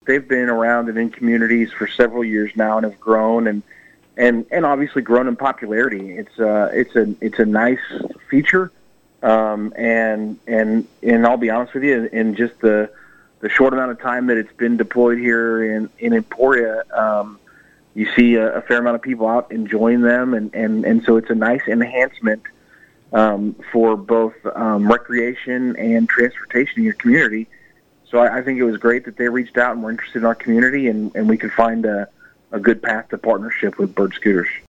they've been around and in communities for several years now and have grown and obviously grown in popularity. It's a nice feature, and I'll be honest with you, in just the short amount of time that it's been deployed here in Emporia, you see a fair amount of people out enjoying them, and so it's a nice enhancement for both recreation and transportation in your community. So I think it was great that they reached out and were interested in our community, and we could find a good path to partnership with Bird Scooters.